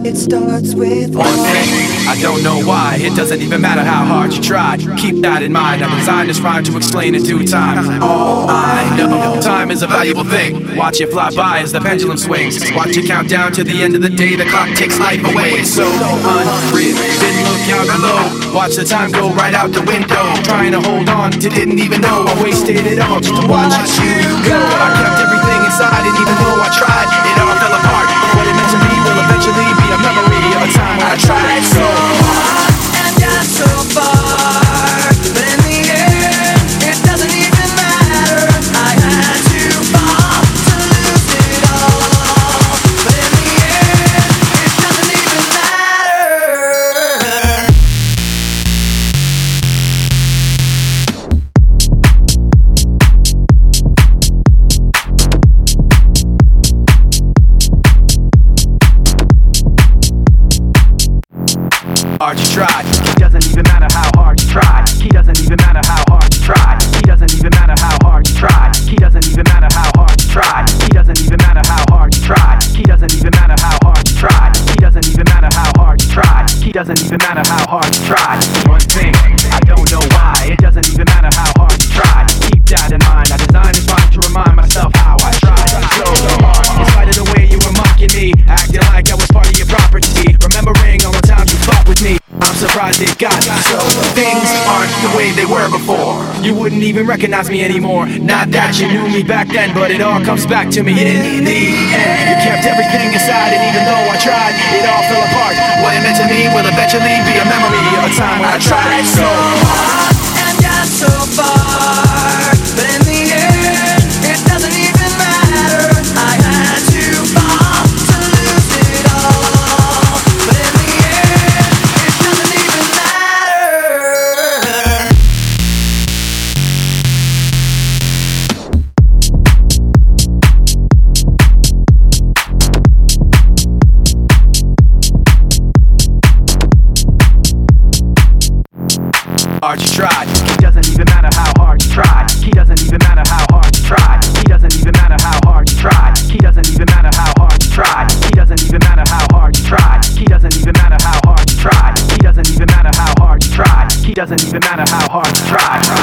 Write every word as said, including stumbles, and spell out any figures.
It starts with one thing, I don't know why. It doesn't even matter how hard you try. Keep that in mind. I designed this rhyme to explain in due time. All I know, time is a valuable thing. Watch it fly by as the pendulum swings. Watch it count down to the end of the day. The clock takes life away. It's so unreal. Didn't look out below. Watch the time go right out the window. Trying to hold on to didn't even know I wasted it all just to watch you go. I kept everything inside, and even though I tried, it all fell apart. What it meant to me will eventually be a memory of a time when I tried so hard and got so far, but in the end, it doesn't even matter. I had to fall to lose it all, but in the end, it doesn't even matter. Hard you tried, it doesn't even matter how hard you try. He doesn't even matter how hard you try. He doesn't even matter how hard you try. He doesn't even matter how hard you try. He doesn't even matter how hard you try. He doesn't even matter how hard you try. He doesn't even matter how hard you try. He doesn't even matter how hard you try. One thing, I don't know why. It doesn't even matter how hard you try. Keep that in mind. I designed this rhyme to remind myself how I tried so hard. In spite of the way you were mocking me, acting like I was part of your property, remembering all the times you fought with me. I'm surprised it got so. Things aren't the way they were before. You wouldn't even recognize me anymore. Not that you knew me back then, but it all comes back to me in the end. You kept everything inside, and even though I tried, it all fell apart. What it meant to me will eventually be a memory of a time when I tried so hard and got so far, but in the end, it doesn't even matter. I had to fall to lose it all, but in the end, it doesn't even matter. Hard you tried, it doesn't even matter how hard you tried. He doesn't even matter how hard you tried. He doesn't even matter how hard you tried. He doesn't even matter how hard you tried. He doesn't even matter how hard you tried. He doesn't even matter how hard you tried. He doesn't even matter how hard you tried. He doesn't even matter how hard you tried.